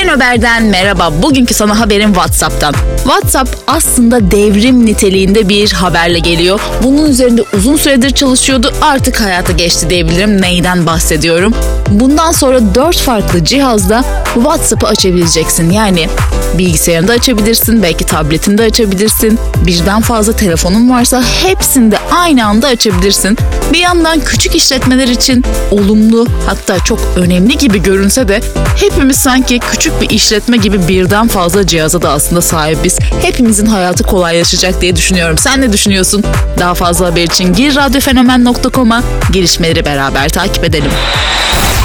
Fenober'den merhaba. Bugünkü sana haberim WhatsApp'tan. WhatsApp aslında devrim niteliğinde bir haberle geliyor. Bunun üzerinde uzun süredir çalışıyordu. Artık hayata geçti diyebilirim. Neyden bahsediyorum? Bundan sonra 4 farklı cihazda WhatsApp'ı açabileceksin. Yani bilgisayarında açabilirsin, belki tabletinde açabilirsin. Birden fazla telefonun varsa hepsinde aynı anda açabilirsin. Bir yandan küçük işletmeler için olumlu, hatta çok önemli gibi görünse de hepimiz sanki küçük bir işletme gibi birden fazla cihaza da aslında sahibiz. Hepimizin hayatı kolaylaşacak diye düşünüyorum. Sen ne düşünüyorsun? Daha fazla haber için gir radyofenomen.com'a, gelişmeleri beraber takip edelim.